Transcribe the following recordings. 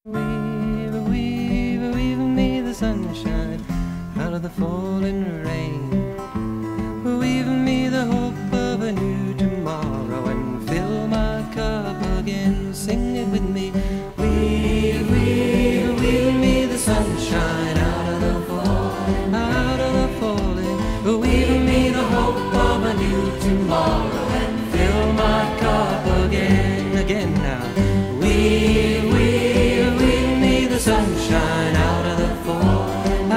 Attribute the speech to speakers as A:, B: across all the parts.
A: Weave me the sunshine out of the falling rain. Weave me the hope of a new tomorrow and fill my cup again. Sing it with me. Weave me the sunshine out of the falling. Weave me the hope of a new tomorrow and fill my cup again. Again now. Weave me the sunshine out of the falling.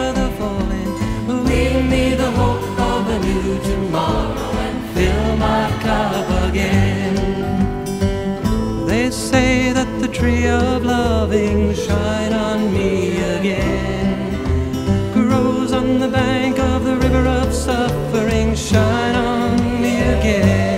A: Weave me the hope of a new tomorrow and fill my cup again. They say that the tree of loving shine on me again grows on the bank of the river of suffering. Shine on me again.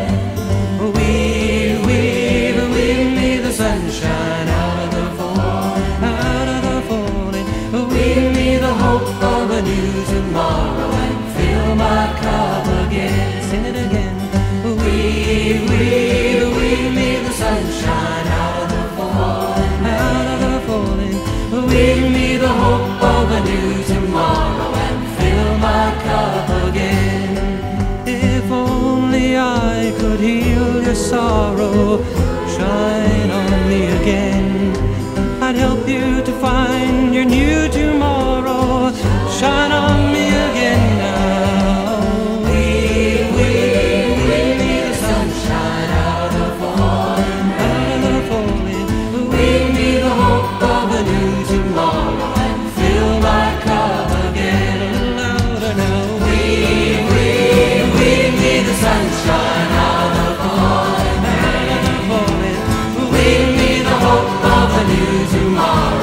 A: Weave me the sunshine out of the falling. Weave me the hope of a new tomorrow and fill my cup again. Sing it again. Weave me the sunshine out of the falling. Weave me the hope of a new tomorrow and fill my cup again. If only I could heal your sorrow, shine on me again. I'd help you to find your new tomorrow. Shine on me again now. Weave me the sunshine out of the falling. Weave me the hope of a new tomorrow and fill my cup again. A little louder now. Weave me the sunshine out of the falling. Weave me the hope of a new tomorrow.